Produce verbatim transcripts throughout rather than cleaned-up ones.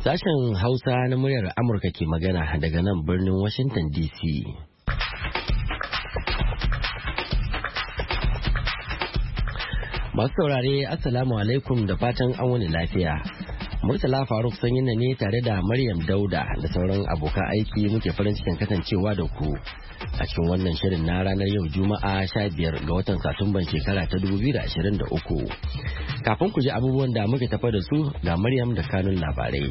Sashen Hausa na muryar Amurka ke magana daga nan birnin Washington D C. Masu saurare Assalamu alaikum da fatan an wani lafiya. Murtala Faruk Sanyina ne tare da Maryam Dauda da sauran abokan aiki muke farin cikin kasancewa da ku a cikin wannan shirin na ranar yau Juma'a sha biyar ga watan Satumban shekara ta dubu biyu da ashirin da uku. Kafin ku ji abubuwan da muke tafa da su ga Maryam da kanun labarai.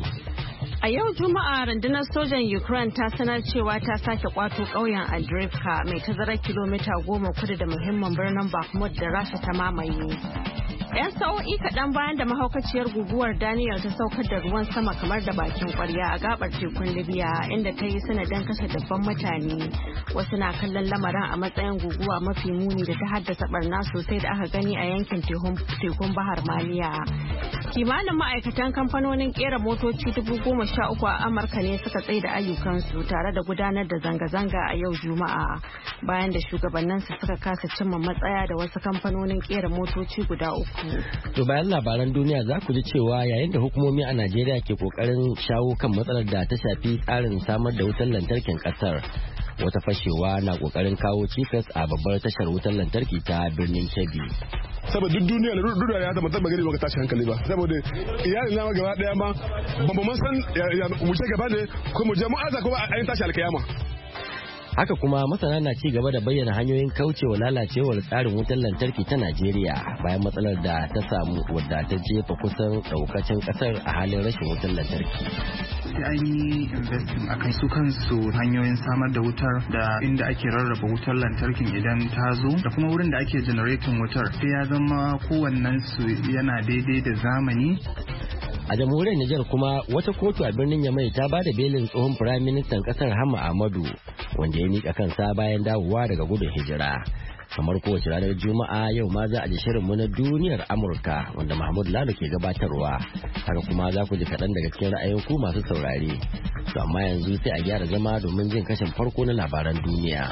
A yau Juma'a rundunar sojan Ukraine ta sanar cewa ta sake kwato ƙauyen Andreevka mai tazarar kilomita goma kudu da muhimmin birnin Bakhmut da Rasha ta mamaye. 'Yan sa'o'i kaɗan bayan da mahaukaciyar guguwar Daniel ta saukar da ruwan sama kamar da bakin kwarya a gabar tekun Libya inda ta yi sanadin kashe dabban mutane. Wasu na kallon lamarin a matsayin guguwa mafi muni da ta haddasa barna sosai da aka gani a yankin tekun Bahar Maliya. Kimanin ma'aikatan kamfanonin kera motoci dubu goma sha uku a Amurka ne suka tsaye da ayyukansu tare da gudanar da zanga-zanga a yau Juma'a bayan da shugabanninsu suka kasa cimma matsaya da wasu kamfanonin kera motoci guda uku. To bayan labaran duniya za ku ji cewa yayin da hukumomi a Najeriya ke kokarin shawo kan matsalar da ta shafi tsarin samar da wutar lantarkin kasar. Wata fashewa na kokarin kawo cikas a babbar tashar wutar lantarki ta birnin Kebbi. Saboda duk duniya da duniya ya zama tabbagari ba tashi hankali ba saboda iyalin na gaba daya ma ban ba san mu ce gaba ne ko mu je mu aza ko a yin tashi alkiyama. Haka kuma masana na ci gaba da bayyana hanyoyin kaucewa lalacewar tsarin wutar lantarki ta Najeriya bayan matsalar da ta samu wadda ta jefa kusan daukacin kasar a halin rashin wutar lantarki. Sai an yi investing akan su kansu hanyoyin samar da wutar da inda ake rarraba wutar lantarkin idan ta zo da kuma wurin da ake generating wutar sai ya zama kowannen su yana daidai da zamani. A jamhuriyar Nijar kuma wata kotu a birnin Yamai ta ba da belin tsohon firaministan kasar Hamma Ahmadu wanda ya nika kansa bayan dawowa daga gudun hijira. Kamar kowace ranar Juma'a yau ma za a ji shirinmu na duniyar Amurka wanda Mahmud Lalo ke gabatarwa. Haka kuma za ku ji kaɗan daga cikin ra'ayin ku masu saurare. To amma yanzu sai a gyara zama domin jin kashin farko na labaran duniya.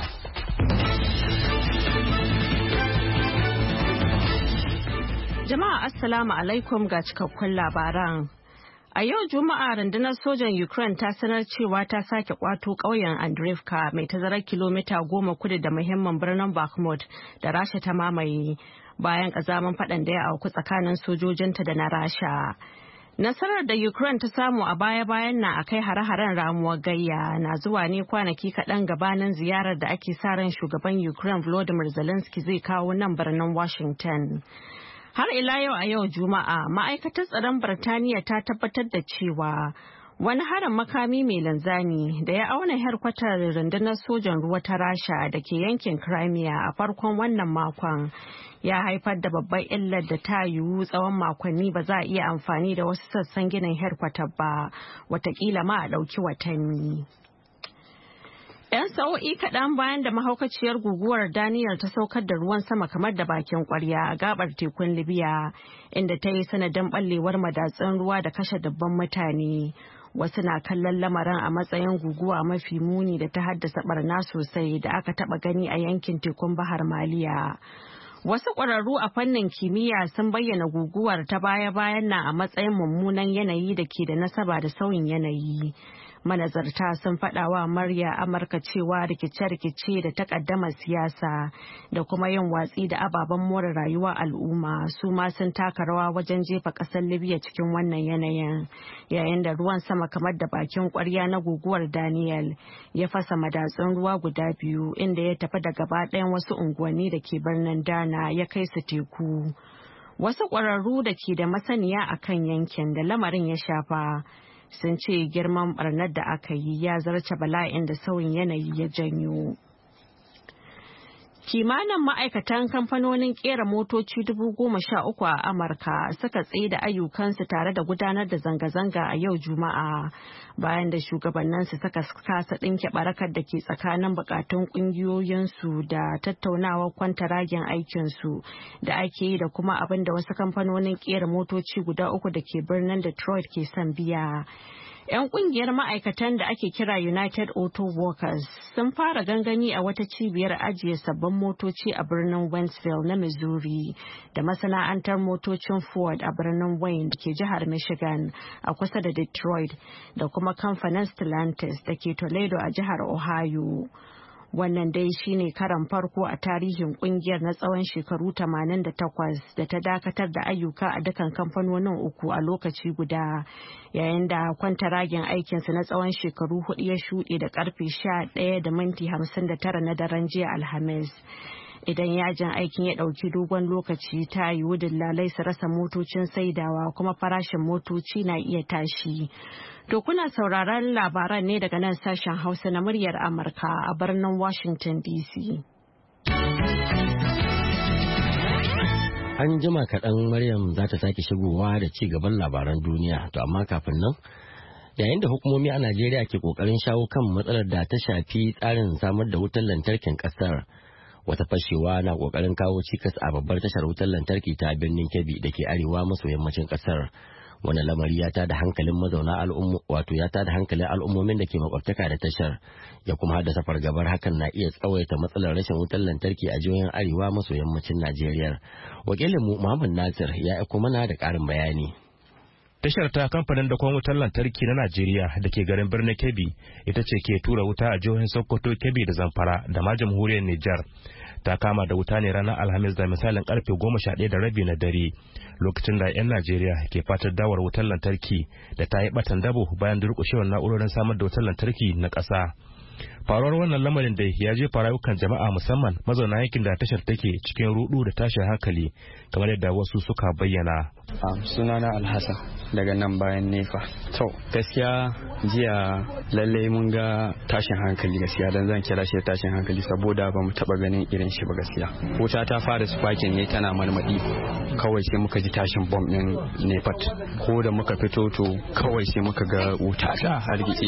Jama'a Assalamu alaikum ga cikakkun labaran. A yau Juma'a rundunar sojan Ukraine ta sanar cewa ta sake kwato ƙauyen Andreevka mai tazarar kilomita goma kudu da muhimmin birnin Bakhmut da Rasha ta mamaye bayan ƙazamin faɗan da ya auku tsakanin sojojinta da na Rasha. Nasarar da Ukraine ta samu a baya-bayan na akai hare-haren ramuwar gayya na zuwa ne kwanaki kaɗan gabanin ziyarar da ake sa ran shugaban Ukraine Volodymyr Zelensky zai kawo nan birnin Washington. Har ila yau a yau Juma'a ma'aikatar tsaron Birtaniya ta tabbatar da cewa wani harin makami mai linzami da ya auna herkwatar rundunar sojan ruwa ta Rasha da ke yankin Crimea a farkon wannan makon ya haifar da babbar illar da ta yiwu tsawon makonni ba za a iya amfani da wasu sassan ginin herkwatar ba, watakila ma a ɗauki watanni. 'Yan sa'o'i kaɗan bayan da mahaukaciyar guguwar Daniel ta saukar da ruwan sama kamar da bakin kwarya a gabar tekun Libya inda ta yi sanadin ɓallewar madatsun ruwa da kashe dabban mutane. Wasu na kallon lamarin a matsayin guguwa mafi muni da ta haddasa barna sosai da aka taɓa gani a yankin tekun Bahar Maliya. Wasu ƙwararru a fannin kimiyya sun bayyana guguwar ta baya-bayan na a matsayin mummunan yanayi da ke da nasaba da sauyin yanayi. Manazarta sun faɗa wa murya Amurka cewa rikice-rikice da takaddamar siyasa da kuma yin watsi da ababen more rayuwa al'umma su ma sun taka rawa wajen jefa ƙasar Libya cikin wannan yanayin yayin da ruwan sama kamar da bakin ƙwarya na guguwar Daniel ya fasa madatsun ruwa guda biyu inda ya tafi da gaba ɗayan wasu unguwanni da ke birnin Dana ya kai su teku. Wasu ƙwararru da ke da masaniya a kan yankin da lamarin ya shafa sun ce girman barnar da aka yi ya zarce bala'in da sauyin yanayi ya janyo. Kimanin ma'aikatan kamfanonin kera motoci dubu goma sha uku a Amurka suka tsaye da ayyukansu tare da gudanar da zanga-zanga a yau Juma'a bayan da shugabanninsu suka kasa ɗinke barakar da ke tsakanin bukatun ƙungiyoyinsu da tattaunawar kwantaragen aikinsu da ake yi da kuma abin da wasu kamfanonin kera motoci guda uku da ke birnin Detroit ke son biya. 'Yan kungiyar ma'aikatan da ake kira United Auto Workers sun fara gangami a wata cibiyar ajiye sabbin motoci a birnin Wentzville na Missouri da masana'antar motocin Ford a birnin Wayne da ke jihar Michigan a kusa da Detroit da kuma kamfanin Stellantis da ke Toledo a jihar Ohio. Wannan dai shine karan farko a tarihin kungiyar na tsawon shekaru tamanin da takwas da ta dakatar da ayyuka a dukkan kamfanonin uku a lokaci guda, yayin da kwantaragin aikinsu na tsawon shekaru hudu ya shuɗe da karfe sha ɗaya da minti hamsin da tara na daren jiya Alhamis. Idan yajin aikin ya ɗauki dogon lokaci ta yiwu dillalai su rasa motocin saidawa kuma farashin motoci na iya tashi. To kuna sauraron labaran ne daga nan sashen Hausa na muryar Amurka a birnin Washington D C. An jima kaɗan Maryam za ta sake shigowa da ci gaban labaran duniya, to amma kafin nan yayin da hukumomi a Najeriya ke ƙoƙarin shawo kan matsalar da ta shafi tsarin samar da wutar lantarkin ƙasar. Wata fashewa na kokarin kawo cikas a babbar tashar wutar lantarki ta birnin Kebbi da ke arewa maso yammacin kasar. Wannan lamari ya tada hankalin mazauna al'ummu wato ya tada hankalin al'ummomin da ke makwabtaka da tashar, ya kuma haddasa fargabar hakan na iya tsawaita matsalar rashin wutar lantarki a jihohin arewa maso yammacin Najeriya. Wakilin mu Muhammad Nasir ya aiko mana da ƙarin bayani. Tashar ta kamfanin dakon wutar lantarki na Najeriya da ke garin birnin Kebbi ita ce ke tura wuta a jihohin Sokoto, Kebbi da Zamfara da ma jamhuriyar Nijar. Ta kama da wuta ne ranar Alhamis da misalin karfe goma sha ɗaya da rabi na dare, lokacin da 'yan Najeriya ke fatar dawar wutar lantarki da ta yi batan dabo bayan durƙushewar na'urorin samar da wutar lantarki na ƙasa. Faruwar wannan lamarin da ya jefa rayukan jama'a musamman mazauna yankin da tashar take cikin rudu da tashin hankali kamar yadda wasu suka bayyana. Sunana Alhassan daga nan bayan Nefa. To gaskiya jiya lalle mun ga tashin hankali gaskiya dan zan kira shi tashin hankali saboda ba mu taba ganin irin shi ba gaskiya. Wuta ta fara sparking ne tana marmadi kawai sai muka ji tashin bomb din Nefat. Ko da muka fito to kawai sai muka ga wuta ta hargitse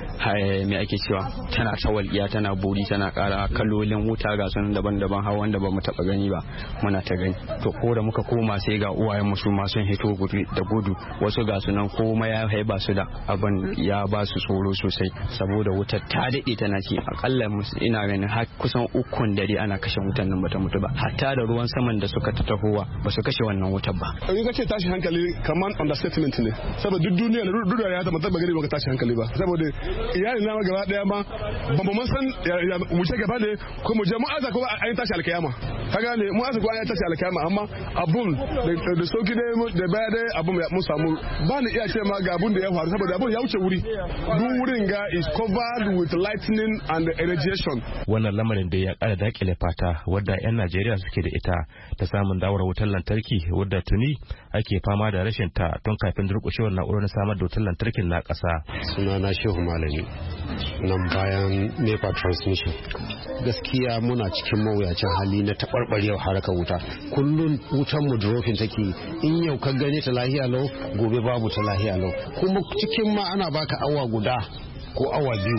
me ake cewa tana tawalliya tana buri tana kara kalolin wuta ga sunan daban-daban har wanda ba mu taba gani ba muna ta gani. To ko da muka koma sai ga uwayen mu su ma sun hito da gudu wasu ga sunan komai ya haiba su da abin ya ba su tsoro sosai saboda wutar ta daɗe tana ci akalla ina ganin har kusan ukun dare ana kashe wutan nan bata mutu ba hatta da ruwan saman da suka ta tahowa ba su kashe wannan wutar ba. In ka ce tashi hankali kamar understatement ne saboda duk duniya duk da ya ta mutu ba gari ba tashi hankali ba saboda iyali na gaba daya ma ba mu san mu ce gaba ne ko mu je mu aza ko an yi tashi alkiyama ka gane mu aza ko an yi tashi alkiyama amma abun da sauki ne da baya dai abun mun samu ba ni iya ce ma ga abun da ya faru saboda abun ya wuce wuri duk wurin ga is covered with lightning and irradiation. Wannan lamarin da ya kara dakile fata wadda yan Najeriya suke da ita ta samun dawar wutar lantarki wadda tuni ake fama da rashin ta tun kafin durƙushewar na'urar samar da wutar lantarkin na ƙasa. Sunana Shehu Malami nan bayan NEPA transmission. Gaskiya muna cikin mawuyacin hali na taɓarɓarewar harkar wuta. Kullum wutar mu dropping take in yau ka gane ta lahiya lau gobe babu ta lahiya lau. Kuma cikin ma ana baka awa guda ko awa biyu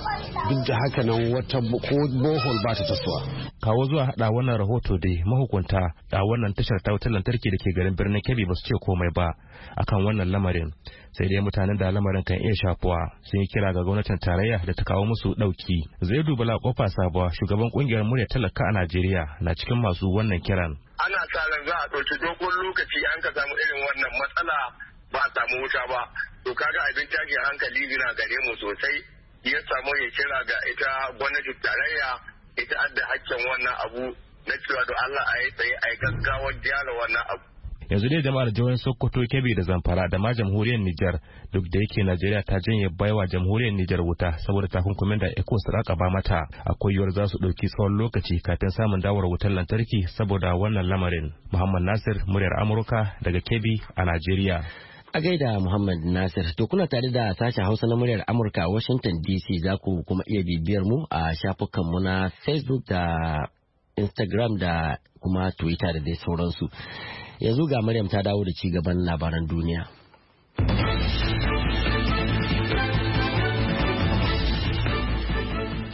duk da haka nan wata ko bohol ba ta tasowa. Kawo zuwa hada wannan rahoto dai mahukunta da wannan tashar ta wutar lantarki da ke garin birnin Kebbi ba su ce komai ba akan wannan lamarin, sai dai mutanen da lamarin kan iya shafuwa sun yi kira ga gwamnatin tarayya da ta kawo musu dauki. Zai dubala kofa sabuwa shugaban kungiyar murya talaka a Najeriya na cikin masu wannan kiran. Ana sa ran za a ɗauki dogon lokaci an ka samu irin wannan matsala ba a samu wuta ba, to kaga abin tashin hankali na gare mu sosai. Ya samu ya kira ga ita gwamnatin tarayya ita adda hakkin wannan abu na cewa da Allah a yi tsaye a yi gaggawar gyara wannan abu. Yanzu dai jama'ar jihohin Sokoto, Kebbi da Zamfara da ma jamhuriyar Nijar duk da yake Najeriya ta janye baiwa jamhuriyar Nijar wuta saboda takunkumin da ECOWAS ta rakaba mata, akwai yiwuwar za su ɗauki tsawon lokaci kafin samun dawar wutar lantarki saboda wannan lamarin. Muhammad Nasir, muryar Amurka daga Kebbi a Najeriya. A gaida Muhammad Nasir, to kuna tare da sashen Hausa na muryar Amurka a Washington D C, za ku kuma iya bibiyar mu a shafukanmu na Facebook da Instagram da kuma Twitter da dai sauransu. Yanzu ga Maryam ta dawo da ci gaban labaran duniya. A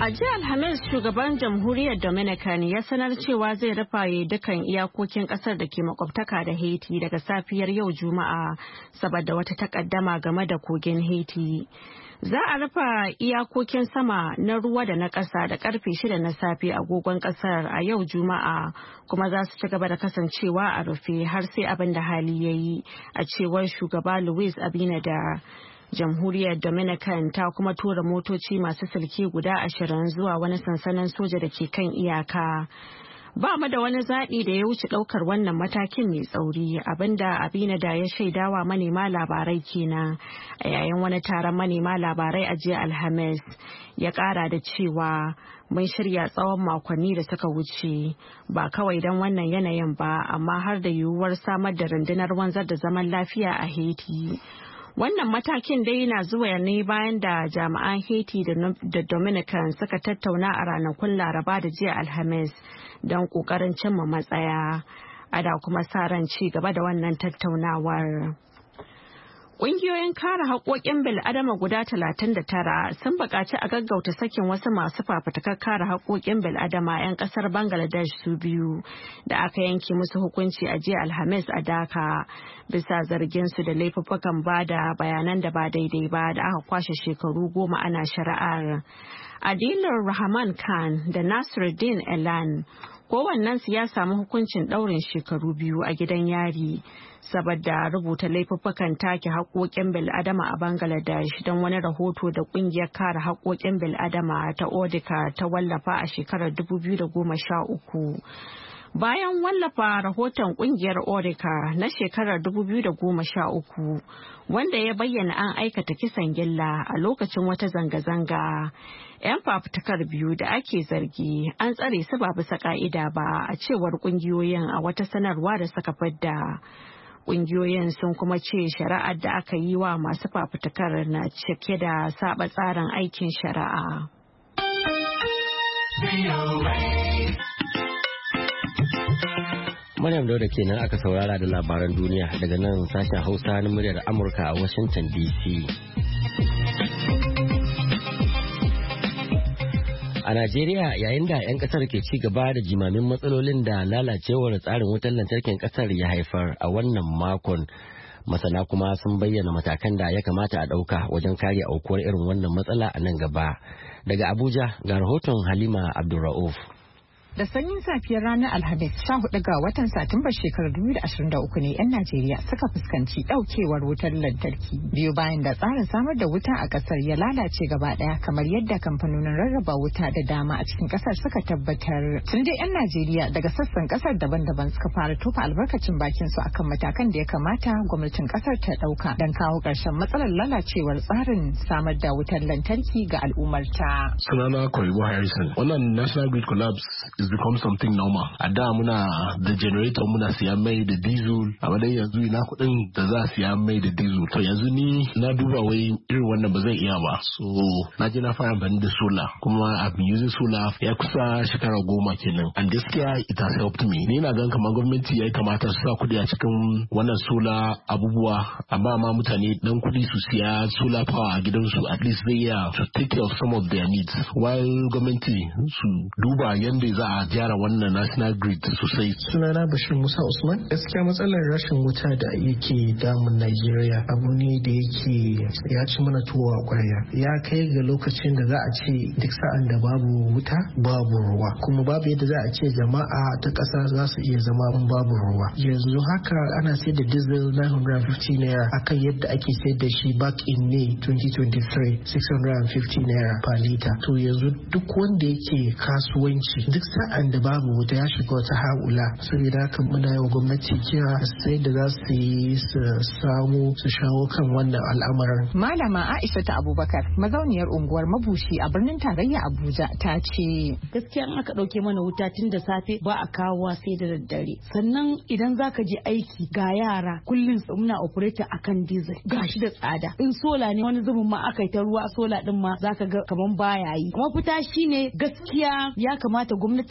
A jiya Alhamis shugaban jamhuriyar Dominican ya sanar cewa zai rufe dukkan iyakokin kasar da ke makwabtaka da Haiti daga safiyar yau Juma'a saboda wata takaddama game da kogin Haiti. Za a rufe iyakokin sama na ruwa da na ƙasa da karfe shida na safe agogon ƙasar a yau Juma'a kuma za su ci gaba da kasancewa a rufe har sai abin da hali ya yi a cewar shugaba Luis Abinader. Jamhuriyar Dominican ta kuma tura motoci masu silke guda ashirin zuwa wani sansanin soja da ke kan iyaka. Ba mu da wani zaɓi da ya wuce ɗaukar wannan matakin mai tsauri abinda Abinada ya shaidawa manema labarai kenan a yayin wani taron manema labarai a jiya Alhamis. Ya ƙara da cewa mun shirya tsawon makonni da suka wuce ba kawai don wannan yanayin ba amma har da yiwuwar samar da rundunar wanzar da zaman lafiya a Haiti. Wannan matakin dai na zuwa ne bayan da jami'an Haiti da Dominican suka tattauna a ranakun Laraba da jiya Alhamis don ƙoƙarin cimma matsaya. Ada kuma sa ran ci gaba da wannan tattaunawar. Ƙungiyoyin kare haƙoƙin bil'adama guda talatin da tara sun buƙaci a gaggauta sakin wasu masu fafutukar kare haƙoƙin bil'adama 'yan ƙasar Bangladesh su biyu da aka yanke musu hukunci a jiya Alhamis a Dhaka bisa zargin su da laifuffukan bada bayanan da ba daidai ba da aka kwashe shekaru goma ana shari'ar. Adilur Rahman Khan da Nasiruddin Elan kowannensu ya samu hukuncin ɗaurin shekaru biyu a gidan yari saboda rubuta laifuffukan take haƙoƙin bil'adama a Bangladesh don wani rahoto da ƙungiyar kare haƙoƙin bil'adama ta Odika ta wallafa a shekarar dubu biyu da goma sha uku. Bayan wallafa rahoton kungiyar Odika na shekarar dubu biyu da goma sha uku wanda ya bayyana an aikata kisan gilla a lokacin wata zanga-zanga. 'Yan fafutukar biyu da ake zargi an tsare su ba bisa ka'ida ba a cewar kungiyoyin a wata sanarwa da suka fidda. Kungiyoyin sun kuma ce shari'ar da aka yi wa masu fafutukar na cike da saba tsarin aikin shari'a. Maryam Dauda kenan aka saurara da labaran duniya daga nan sashen Hausa na muryar Amurka a Washington D C. A Najeriya yayin da 'yan kasar ke ci gaba da jimamin matsalolin da lalacewar tsarin wutar lantarkin kasar ya haifar a wannan makon, masana kuma sun bayyana matakan da ya kamata a ɗauka wajen kare aukuwar irin wannan matsala a nan gaba. Daga Abuja ga rahoton Halima Abdulra'uf. Da sanyin safiyar ranar Alhamis sha hudu ga watan Satumbar shekarar dubu da ashirin da uku ne 'yan Najeriya suka fuskanci daukewar wutar lantarki biyu bayan da tsarin samar da wuta a kasar ya lalace gaba daya kamar yadda kamfanonin rarraba wuta da dama a cikin kasar suka tabbatar. Tun dai 'yan Najeriya daga sassan kasar daban-daban suka fara tofa albarkacin bakin su akan matakan da ya kamata gwamnatin kasar ta dauka don kawo karshen matsalar lalacewar tsarin samar da wutar lantarki ga al'ummarta. Sunana Koyibo Harrison. Wannan National Grid Collapse is become something normal. A da muna da generator muna siya mai da diesel, amma dai yanzu ina kuɗin da za a siya mai da diesel. To yanzu ni na duba wai irin wannan ba zan iya ba. So na je na fara amfani da solar, kuma I've been using solar ya kusa shekara goma kenan. And gaskiya it has helped me. Ni na gan kamar gwamnati ya kamata su sa kuɗi a cikin wannan solar abubuwa, amma ma mutane dan kuɗi su siya solar power a gidansu at least zai iya to take care of some of their needs. While gwamnati su duba yanda za a gyara wannan national grid sosai. Sunana Bashir Musa Usman. Gaskiya matsalar rashin wuta da yake damun Najeriya abu ne da yake ya ci mana tuwo a kwarya. Ya kai ga lokacin da za a ce duk sa'an da babu wuta babu ruwa, kuma babu yadda za a ce jama'a ta ƙasa za su iya zama babu ruwa. Yanzu haka ana sayar da diesel nine hundred fifty naira akan yadda ake sayar da shi back in May twenty twenty-three six hundred fifty naira per liter. To yanzu duk wanda yake kasuwanci duk sa'an da babu wuta ya shiga wata haula, saboda haka muna yi wa gwamnati kira sai da za su yi su samu su shawo kan wannan al'amarin. Malama Aisha ta Abubakar mazauniyar unguwar Mabushi a birnin tarayya Abuja ta ce gaskiya in aka dauke mana wuta tun da safe ba a kawo sai da daddare, sannan idan zaka je aiki ga yara kullum muna operator akan diesel gashi da tsada. In sola ne wani zubin ma aka yi ta ruwa sola din ma zaka ga kaman baya yi. Mafita shine gaskiya ya kamata gwamnati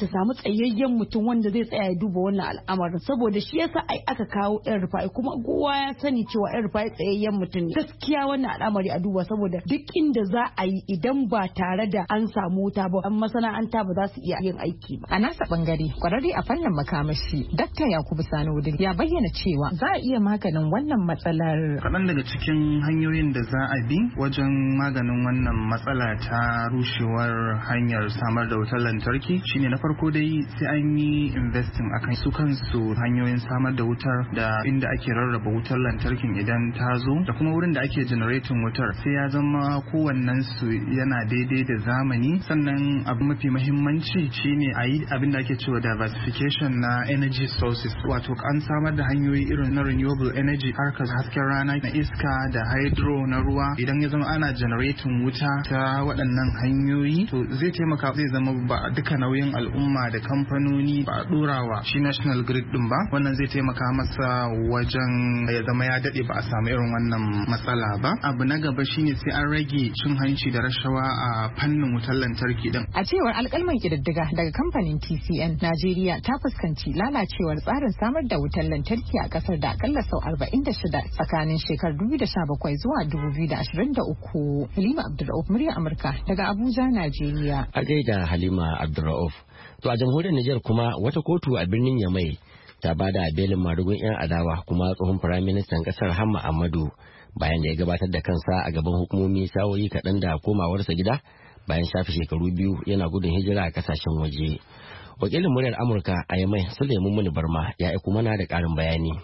ta samu tsayayyen mutum wanda zai tsaya ya duba wannan al'amarin saboda shi yasa ai aka kawo yan rufai kuma kowa ya sani cewa yan rufai tsayayyen mutum ne gaskiya wannan al'amari a duba saboda duk inda za a yi idan ba tare da an samu wuta ba an masana'anta ba za su iya yin aiki ba. A nasa bangare kwararre a fannin makamashi Dakta Yakubu Sani Wudil ya bayyana cewa za a iya maganin wannan matsalar. Kaɗan daga cikin hanyoyin da za a bi wajen maganin wannan matsala ta rushewar hanyar samar da wutar lantarki shine na farko dai sai an yi investing akan su kansu hanyoyin samar da wutar da inda ake rarraba wutar lantarkin idan ta zo da kuma wurin da ake generating wutar sai ya zama kowannen su yana daidai da zamani. Sannan abu mafi mahimmanci shine a yi abin da ake cewa diversification na energy sources wato an samar da hanyoyi irin na renewable energy harkar hasken rana na iska da hydro na ruwa idan ya zama ana generating wuta ta waɗannan hanyoyi to zai taimaka zai zama ba duka nauyin al'umma da kamfanoni ba a ɗorawa shi national grid din ba wannan zai taimaka masa wajen ya zama ya daɗe ba a samu irin wannan matsala ba. Abu na gaba shine sai an rage cin hanci da rashawa a fannin wutar lantarki din. A cewar alƙalman ƙididdiga daga kamfanin T C N, Najeriya ta fuskanci lalacewar tsarin samar da wutar lantarki a ƙasar da akalla sau arba'in da shida tsakanin shekarar dubu biyu da sha bakwai zuwa dubu biyu da ashirin da uku. Halima Abdulrauf, murya Amurka daga Abuja, Najeriya. A gaida Halima Abdulrauf. To a jamhuriyar Nijar kuma wata kotu a birnin Yamai ta bada belin madugun 'yan adawa kuma tsohon firaministan ƙasar Hamma Ahmadu bayan da ya gabatar da kansa a gaban hukumomi sa'o'i kaɗan da komawarsa gida bayan shafe shekaru biyu yana gudun hijira a kasashen waje. Wakilin muryar Amurka a Yamai Suleiman Muni Barma ya aiko mana da ƙarin bayani.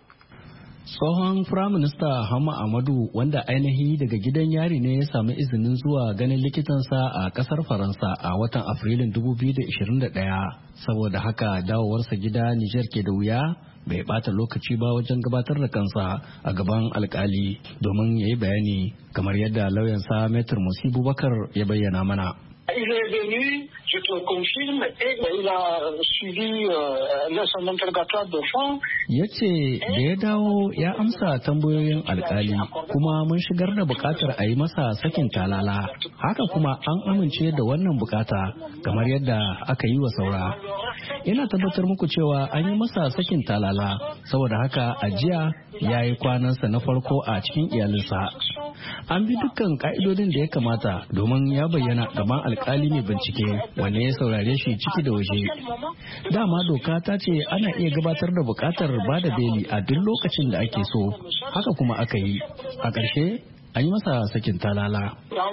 Tsohon Firaminista Hamma Ahmadu wanda ainihi daga gidan yari ne ya sami izinin zuwa ganin likitansa a kasar Faransa a watan Afrilun dubu biyu da ashirin da ɗaya. Saboda haka dawowarsa gida Nijar ke da wuya bai bata lokaci ba wajen gabatar da kansa a gaban alkali domin ya yi bayani kamar yadda lauyansa Maitre Musibu Bakar ya bayyana mana. Il est venu, je te confirme, et il a suivi euh, son interrogatoire de fond. Ya ce da ya dawo ya amsa tambayoyin alkali kuma mun shigar da bukatar a yi masa sakin talala. Haka kuma an amince da wannan bukata kamar yadda aka yi wa saura. Ina tabbatar muku cewa an yi masa sakin talala saboda haka a jiya ya yi kwanansa na farko a cikin iyalinsa. An bi dukkan ka'idodin da ya kamata domin ya bayyana gaban alkali mai bincike wanne ya saurare shi ciki da waje. Dama doka ta ce ana iya gabatar da bukatar ba da beli a duk lokacin da ake so, haka kuma aka yi. A ƙarshe an yi masa sakin talala.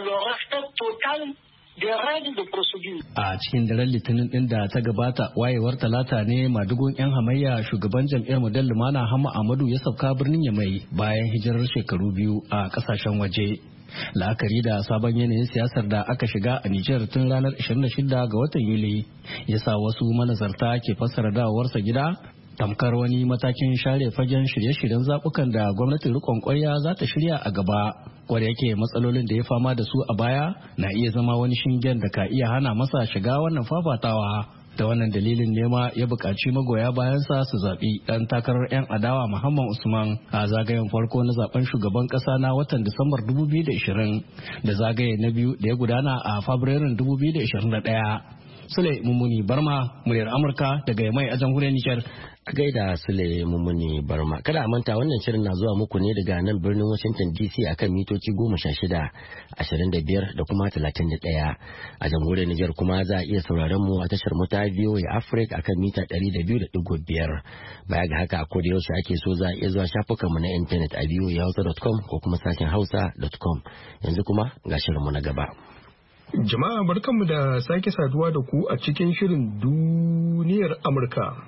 A cikin daren litinin din da ta gabata wayewar talata ne madugun 'yan hamayya shugaban jam'iyyar Model Lumana Hamma Ahmadu ya sauka birnin Yamai bayan hijirar shekaru biyu a kasashen waje. La'akari da sabon yanayin siyasar da aka shiga a Nijar tun ranar ashirin da shida ga watan Yuli ya sa wasu manazarta ke fassara dawowarsa gida tamkar wani matakin share fagen shirye-shiryen zaɓukan da gwamnatin rikon ƙwarya za ta shirya a gaba. Kwada yake matsalolin da ya fama da su a baya na iya zama wani shingen da ka iya hana masa shiga wannan fafatawa. Da wannan dalilin nema ya buƙaci magoya bayansa su zaɓi ɗan takarar 'yan adawa Muhammad Usman a zagayen farko na zaben shugaban ƙasa na watan Disambar dubu biyu da ashirin da zagaye na biyu da ya gudana a Fabrairun dubu biyu da ashirin da ɗaya. Sule Mummuni Barma, muryar Amurka daga Yamai a jamhuriyar Nijar. A gaida Sule Mummuni Barma. Kada a manta wannan shirin na zuwa muku ne daga nan birnin Washington D C akan mitoci goma sha shida, ashirin da biyar da kuma talatin da ɗaya. A jamhuriyar Nijar kuma za a iya sauraron mu a tashar mu ta V O A Africa akan mita ɗari da biyu da ɗigo biyar. Baya ga haka a koda yaushe ake so za a iya zuwa shafukan mu na intanet a v o a hausa dot com ko kuma sashen hausa dot com. Yanzu kuma ga shirin mu na gaba. Jama'a barkanmu da sake saduwa da ku a cikin shirin duniyar Amurka.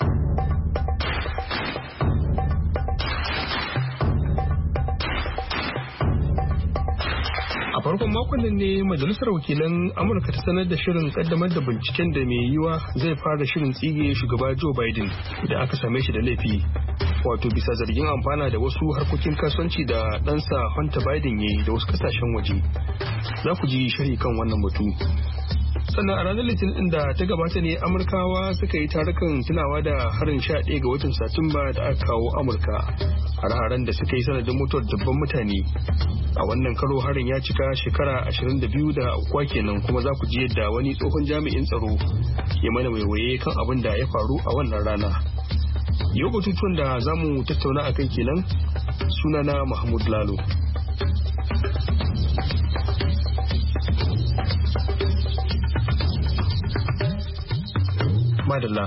A farkon makon nan ne Majalisar Wakilan Amurka ta sanar da shirin kaddamar da binciken da mai yiwa zai fara shirin tsige shugaba Joe Biden da aka same shi da laifi. Wato bisa zargin amfana da wasu harkokin kasuwanci da ɗansa Hunter Biden ya yi da wasu kasashen waje. Za ku ji sharhi kan wannan batu. Sannan a ranar Litinin din da ta gabata ne Amurkawa suka yi tarukan tunawa da harin sha ɗaya ga watan Satumba da aka kawo Amurka. Har-haren da suka yi sanadin mutuwar dubban mutane. A wannan karo harin ya cika shekara ashirin da biyu da aukuwa kenan kuma za ku ji yadda wani tsohon jami'in tsaro ya mana waiwaye kan abin da ya faru a wannan rana. Yau batutuwan da za mu tattauna a kai kenan, sunana Mahmud Lalo. Madalla.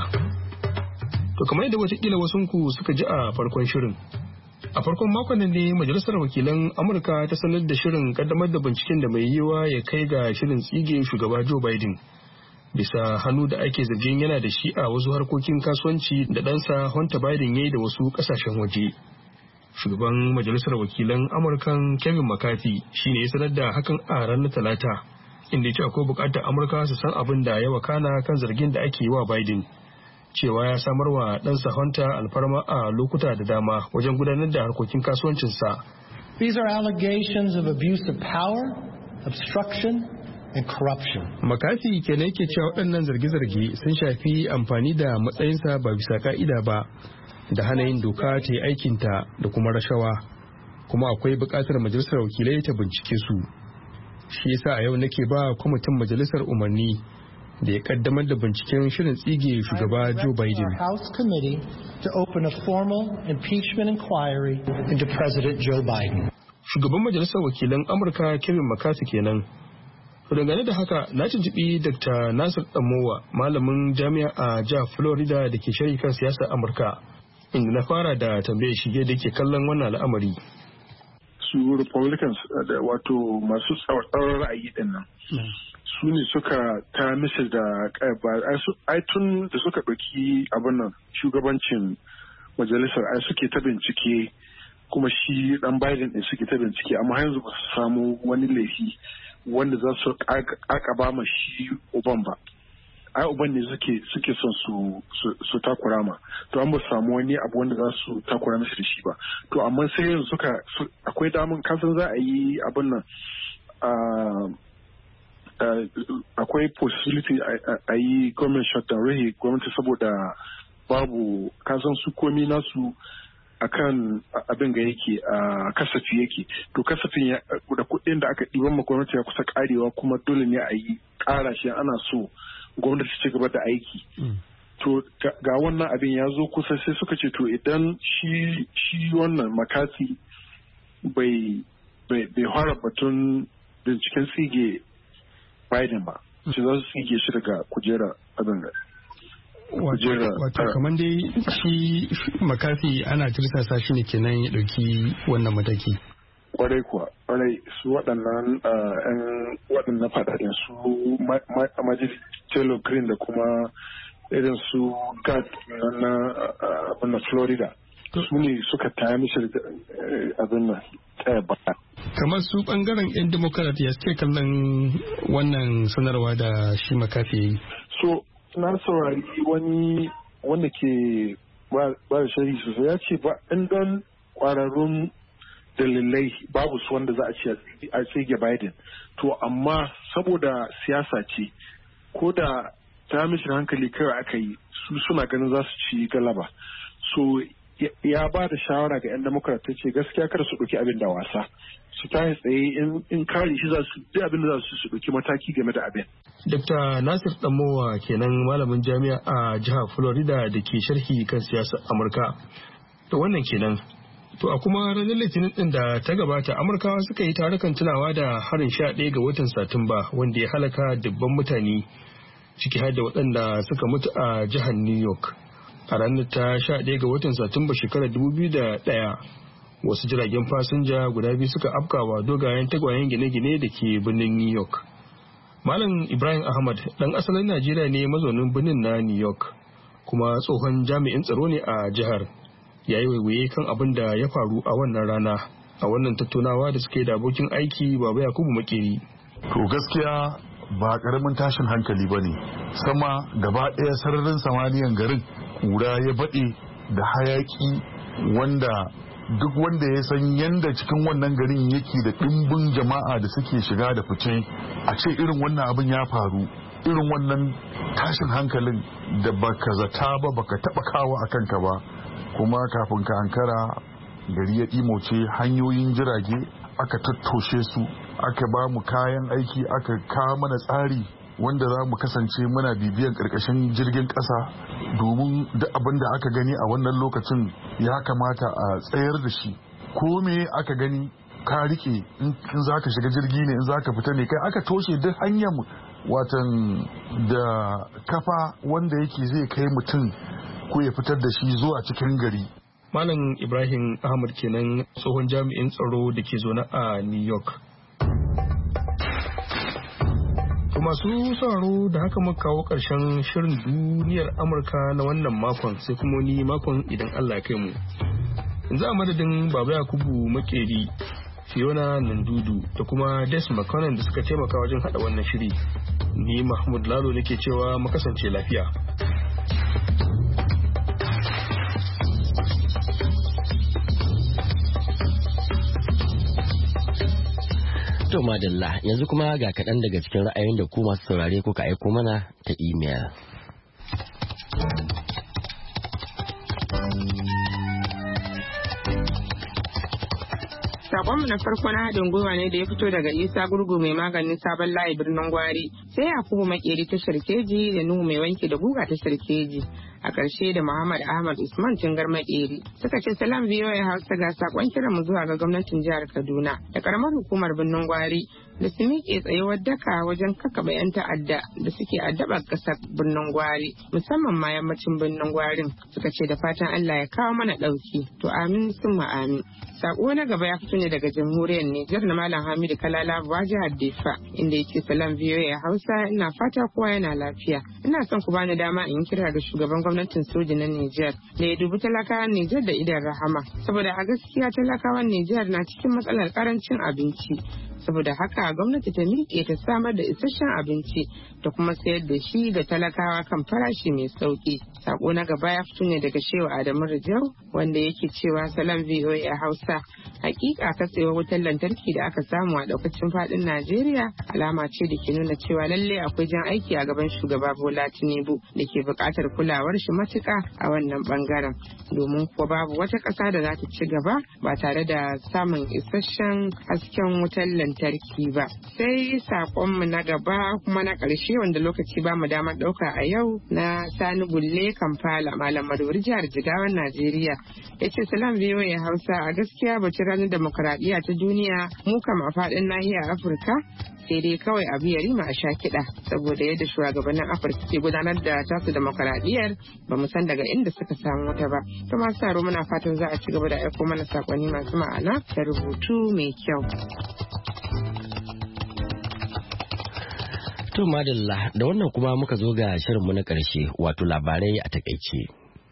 To kamar yadda watakila wasunku suka ji a farkon shirin. A farkon makon nan ne Majalisar Wakilan Amurka ta sanar da shirin kaddamar da binciken da mai yiwa ya kai ga shirin tsige shugaba Joe Biden. Bisa hannu da ake zargin yana da shi a wasu harkokin kasuwanci da ɗansa Hunter Biden ya yi da wasu ƙasashen waje. Shugaban Majalisar Wakilan Amurkan Kevin McCarthy shi ne ya sanar da hakan a ranar Talata, inda ya ce akwai buƙatar Amurka su san abin da ya wakana kan zargin da ake yi wa Biden. Cewa ya samar wa ɗansa Hunter alfarma a lokuta da dama wajen gudanar da harkokin kasuwancinsa. These are allegations of abuse of power, obstruction, and corruption. McCarthy kenan yake cewa waɗannan zarge-zarge sun shafi amfani da matsayinsa ba bisa ka'ida ba, da hana yin doka ta yi aikinta da kuma rashawa, kuma akwai buƙatar majalisar wakilai ta bincike su. Shi yasa a yau nake ba kwamitin majalisar umarni da ya kaddamar da binciken shirin tsige shugaba Joe Biden. House Committee to open a formal impeachment inquiry into President Joe Biden. Shugaban Majalisar Wakilan Amurka Kevin McCarthy kenan. Dangane da haka na tuntuɓi Doctor Nasir Damowa, malamin jami'a a jihar Florida da ke sharhi kan siyasar Amurka, inda na fara da tambayar shige da ke kallon wannan al'amari. Su Republicans wato masu tsawon ra'ayi din nan. Su ne suka ta mishi da ai tun da suka ɗauki abin nan shugabancin majalisar ai suke ta bincike, kuma shi dan Biden ɗin suke ta bincike, amma yanzu ba su samu wani laifi wanda za su ƙaƙaba ma shi uban ba. Ai uban ne suke suke son su su takura ma, to an ba su samu wani abu wanda za su takura mishi da shi ba. To amma sai yanzu suka akwai damun kasan za a yi abin nan Uh, akwai possibility a yi government shutdown, rahe gwamnati saboda babu kasan su komi nasu akan abin ga yake a kasafi yake, to kasafin da kuɗin da aka ɗiban ma gwamnati ya kusa karewa, kuma dole ne a yi ƙara shi ana so gwamnati ci gaba da aiki. mm. To ga wannan abin ya zo kusa, sai suka ce to idan shi shi wannan McCarthy bai bai bai fara batun binciken tsige Biden ba, shi za su tsige shi daga kujera abin da. Wato kamar dai shi McCarthy ana tirsasa shi ne kenan ya ɗauki wannan mataki. Kwarai kuwa, kwarai su waɗannan ‘yan waɗannan faɗaɗin su Majid Taylor Green da kuma irin su Gad na Florida. Su ne suka taya mishi abin nan tsaya ba. Kamar su bangaren 'yan Democrat ya suke kallon wannan sanarwa da shi McCarthy ya yi. So, na saurari wani wanda ke ba da shari'i sosai ya ce ba in don kwararrun dalilai babu su wanda za a ce a tsige Biden. To, amma saboda siyasa ce, ko da ta mishi hankali kawai aka yi, su suna ganin za su ci galaba. So, ya ba da shawara ga 'yan Democrat ta ce gaskiya kada su ɗauki abin da wasa, su tashi tsaye in kare shi za su duk abin da za su su ɗauki mataki game da abin. Dokta Nasir Damowa kenan malamin jami'a a jihar Florida da ke sharhi kan siyasar Amurka. To wannan kenan. To a kuma ranar Litinin din da ta gabata, Amurkawa suka yi tarukan tunawa da harin sha ɗaya ga watan Satumba wanda ya halaka dubban mutane, ciki har da waɗanda suka mutu a jihar New York. A ranar ta sha ɗaya ga watan Satumba shekarar dubu biyu da ɗaya, wasu jiragen fasinja guda biyu suka afkawa dogayen tagwayen gine-gine da ke birnin New York. Malam Ibrahim Ahmad ɗan asalin Najeriya ne mazaunin birnin na New York, kuma tsohon jami'in tsaro ne a jihar. Ya yi waiwaye kan abin da ya faru a wannan rana a wannan tattaunawa da suke da abokin aiki Baba Yakubu Makeri. To gaskiya ba karamin tashin hankali ba ne, sama gaba ɗaya sararin samaniyan garin ƙura ya baɗe da hayaƙi, wanda duk wanda ya san yanda cikin wannan garin yake da ɗimbin jama'a da suke shiga da fice, a ce irin wannan abin ya faru, irin wannan tashin hankalin da baka zata ba baka taɓa kawo a kanka ba, kuma kafin ka ankara gari ya ɗimoce, hanyoyin jirage aka tattoshe su, aka ba mu kayan aiki, aka kawo mana tsari wanda za mu kasance muna bibiyan karkashin jirgin ƙasa domin duk abin da aka gani a wannan lokacin ya kamata a tsayar da shi. Ko me aka gani ka rike, in za ka shiga jirgi ne, in za ka fita ne, kai aka toshe duk hanyar watan da kafa wanda yake zai kai mutum ko ya fitar da shi zuwa cikin gari. Malam Ibrahim Ahmad kenan, tsohon jami'in tsaro da ke zaune a New York. Masu sauraro da haka muka kawo ƙarshen shirin duniyar Amurka na wannan makon, sai kuma wani makon idan Allah ya kai mu. Yanzu a madadin Baba Yakubu Makeri, Fiona Nandudu da kuma Des McConnell da suka taimaka wajen hada wannan shiri, ni Mahmud Lalo nake cewa mu kasance lafiya. To madalla, yanzu kuma ga kaɗan daga cikin ra'ayin da ku masu saurare kuka aiko mana ta imel. Sakonmu na farko na haɗin gwiwa ne da ya fito daga Isa Gurgu mai maganin sabon layi birnin Gwari, sai Yakubu Makeri ta Sharkeji da Nuhu mai wanki da guga ta Sharkeji. A ƙarshe da Muhammad Ahmad Usman Tingar Makeri suka ce salam V O A Hausa, ga sakon kiran mu zuwa ga gwamnatin jihar Kaduna da karamar hukumar birnin Gwari da su miƙe tsayuwar daka wajen kakkaɓe 'yan ta'adda da suke addabar ƙasar birnin Gwari, musamman ma yammacin birnin Gwarin. Suka ce da fatan Allah ya kawo mana ɗauki. To amin summa amin. Sako na gaba ya fito ne daga jamhuriyar Nijar na Malam Hamidu Kalala Buwa jihar Defa, inda yake salam V O A Hausa, ina fata kowa yana lafiya. Ina son ku bani dama in kira ga shugaban gwamnatin soja na Nijar da ya dubi talakawan Nijar da idan rahama, saboda a gaskiya talakawan Nijar na cikin matsalar karancin abinci. Saboda haka gwamnati ta miƙe ta samar da isasshen abinci da kuma sayar da shi ga talakawa kan farashi mai sauƙi. Sako na gaba ya fito ne daga Shehu Adamu Rijau, wanda yake cewa salam V O A Hausa, hakika katsewar wutar lantarki da aka samu a daukacin fadin Najeriya alama ce da ke nuna cewa lalle akwai jan aiki a gaban shugaba Bola Tinubu da ke buƙatar kulawar shi matuƙa a wannan bangaren, domin kuwa babu wata ƙasa da za ta ci gaba ba tare da samun isasshen hasken wutar lantarki ba. Sai saƙonmu na gaba kuma na ƙarshe wanda lokaci ba mu damar ɗauka a yau, na Sani Bulle Kamfala, Malam Maduri jihar Jigawan Najeriya, ya ce salam V O A Hausa, a gaskiya bacin ranar demokuraɗiyya ta duniya mu kam a faɗin nahiyar Afirka sai dai kawai abu ya rima a sha kiɗa, saboda yadda shugabannin Afirka ke gudanar da tasu demokuraɗiyyar ba mu san daga inda suka samu wata ba. To masu taro muna fatan za a ci gaba da aiko mana sakonni masu ma'ana da rubutu mai kyau. To madalla, da wannan kuma muka zo ga shirinmu na ƙarshe, wato labarai a takaice.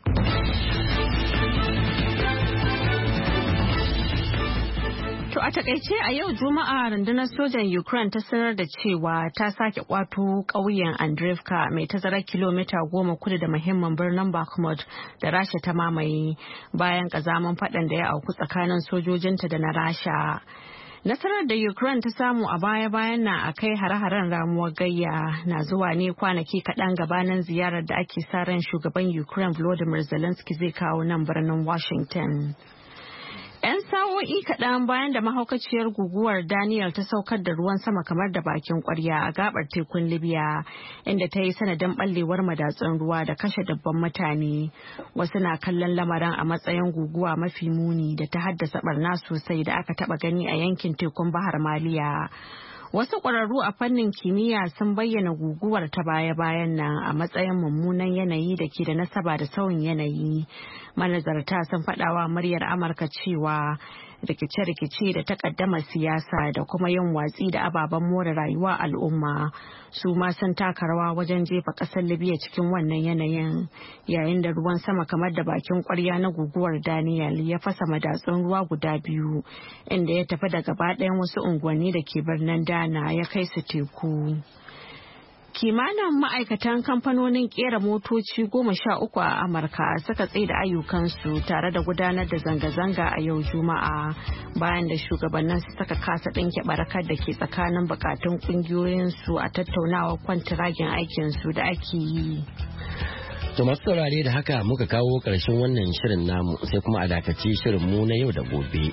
To a takaice a yau Juma'a rundunar sojan Ukraine ta sanar da cewa ta sake kwato ƙauyen Andreevka mai tazarar kilomita goma kudu da muhimmin birnin Bakhmut da Rasha ta mamaye bayan ƙazamin faɗan da ya auku tsakanin sojojinta da na Rasha. Nasarar da Ukraine ta samu a baya-bayan na a kai hare-haren ramuwar gayya na zuwa ne kwanaki kaɗan gabanin ziyarar da ake sa ran shugaban Ukraine Volodymyr Zelensky zai kawo nan birnin Washington. 'Yan sa'o'i kaɗan bayan da mahaukaciyar guguwar Daniel ta saukar da ruwan sama kamar da bakin ƙwarya a gabar tekun Libya, inda ta yi sanadin ɓallewar madatsun ruwa da kashe dabban mutane. Wasu na kallon lamarin a matsayin guguwa mafi muni da ta haddasa barna sosai da aka taɓa gani a yankin tekun Bahar Maliya. Wasu ƙwararru a fannin kimiyya sun bayyana guguwar ta baya-bayan nan a matsayin mummunan yanayi da ke da nasaba da sauyin yanayi. Manazarta sun faɗawa muryar Amurka cewa rikice-rikice da takaddamar siyasa da kuma yin watsi da ababen more rayuwa al'umma su ma sun taka rawa wajen jefa ƙasar Libya cikin wannan yanayin, yayin da ruwan sama kamar da bakin ƙwarya na guguwar Daniel ya fasa madatsun ruwa guda biyu, inda ya tafi da gaba ɗayan wasu unguwanni da ke birnin Dana ya kai su teku. Kimanin ma'aikatan kamfanonin kera motoci goma sha uku a Amurka suka tsaida ayyukansu tare da gudanar da zanga-zanga a yau Juma'a bayan da shugabannin suka kasa ɗinke barakar da ke tsakanin bukatun ƙungiyoyinsu a tattaunawar kwantiragin aikinsu da ake yi. To masu saurare da haka muka kawo ƙarshen wannan shirin namu, sai kuma a dakaci shirin mu na yau da gobe.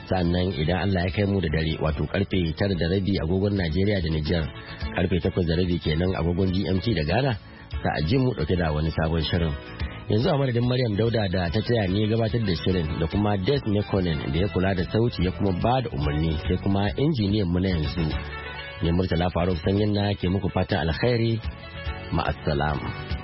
sannan idan Allah ya kai mu da dare wato karfe tara da rabi agogon Najeriya da Nijar karfe takwas da rabi kenan agogon G M T da Ghana sa a ji mu dauke da wani sabon shirin. Yanzu a madadin Maryam Dauda da ta taya ni gabatar da shirin da kuma Des Mekonen da ya kula da sauti ya kuma ba da umarni sai kuma injiniyan mu na yanzu ne Murtala Faruk Sanyin na ke muku fatan alkhairi ma'assalam.